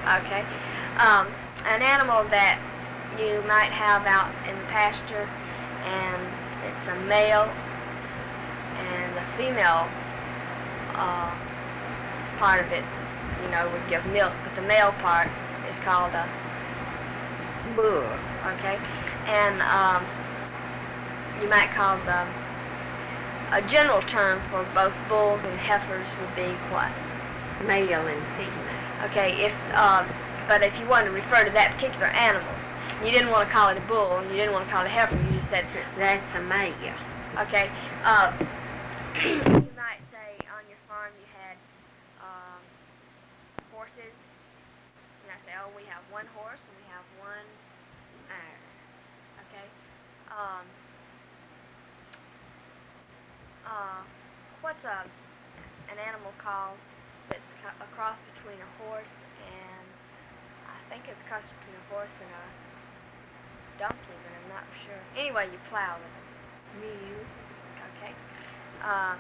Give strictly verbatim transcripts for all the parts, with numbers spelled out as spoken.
Okay. Um, an animal that you might have out in the pasture, and it's a male, and the female uh, part of it, you know, would give milk, but the male part is called a bull. Okay. And um, you might call the a general term for both bulls and heifers would be what? Male and female. Okay, if um, but if you wanted to refer to that particular animal, you didn't want to call it a bull, and you didn't want to call it a heifer, you just said, That's a male. okay, uh, you might say on your farm you had um, horses. You might say, oh, we have one horse and we have one iron. Okay. Um, uh, what's a an animal called that's a cross between a horse and I think it's a cross between a horse and a donkey, but I'm not sure. Anyway, you plow with them. Mule. Okay. Uh,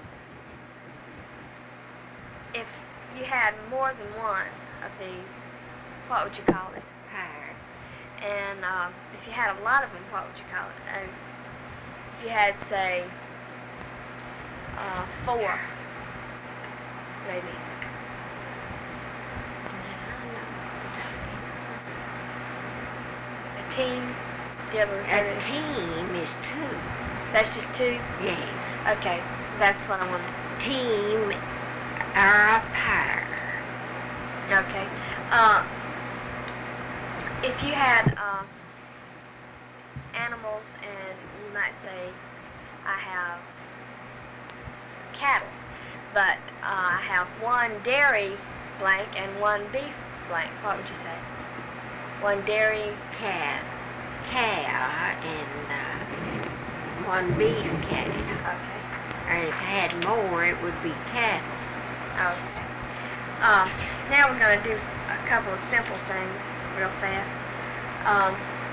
if you had more than one of these, what would you call it? Pair. And um, if you had a lot of them, what would you call it? And if you had, say, uh, four, maybe. A team? Do you ever heard A of it? team is two. That's just two? Yeah. Okay, that's what I want. Team or a pair. Okay. Uh, if you had uh, animals and you might say, I have s- cattle, but uh, I have one dairy blank and one beef blank, what would you say? One dairy Cat. Cow and uh, one beef cow. Okay. And if it had more, it would be cattle. Okay. Um, now we're going to do a couple of simple things real fast. Um,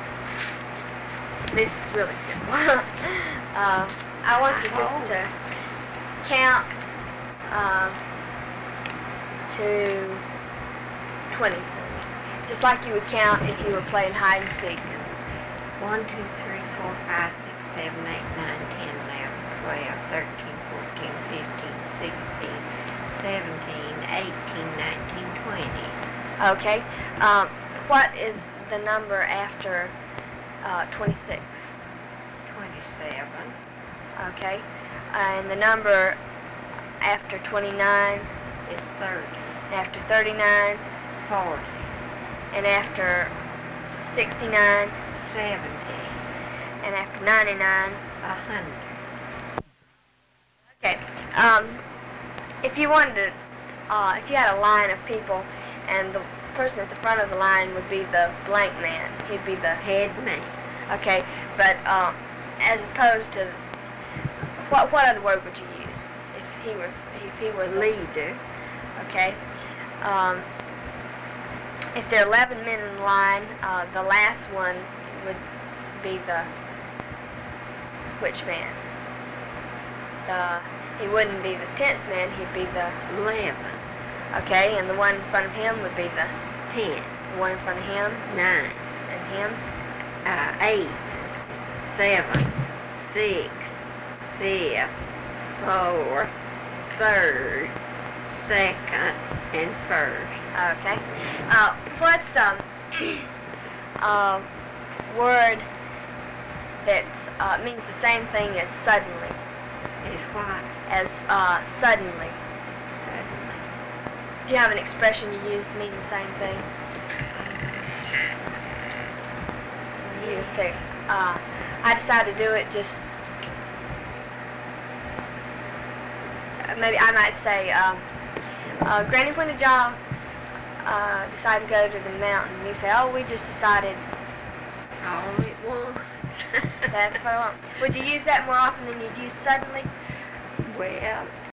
this is really simple. uh, I want you just to count um, to twenty, just like you would count if you were playing hide and seek. One, two, three, four, five, six, seven, eight, nine, ten, eleven, twelve, thirteen, fourteen, fifteen, sixteen, seventeen, eighteen, nineteen, twenty. Okay. Um, what is the number after uh, twenty-six? twenty-seven. Okay. And the number after twenty-nine? Is thirty. After thirty-nine? forty. And after sixty-nine? seventy. And after ninety-nine? A hundred. Okay. Um, if you wanted to, uh, if you had a line of people, and the person at the front of the line would be the blank man, he'd be the Head man. okay. But um, as opposed to, what what other word would you use if he were if he were the Leader. okay? Um, if there are eleven men in the line, uh, the last one would be the which man? The he wouldn't be the tenth man. He'd be the Eleven. okay, and the one in front of him would be the Ten. the one in front of him Nine. and him. Uh, eight. Seven. Six. Fifth. Fourth. Third. Second. And first. Okay. Uh, what's um a word that's uh, means the same thing as suddenly? Is what? As uh, suddenly. Suddenly. Do you have an expression you use to mean the same thing? You would say, uh, I decided to do it just. Maybe I might say, um, uh, Granny, when did y'all uh, decide to go to the mountain? And you say, oh, we just decided. All at once. That's what I want. Would you use that more often than you'd use suddenly? Well,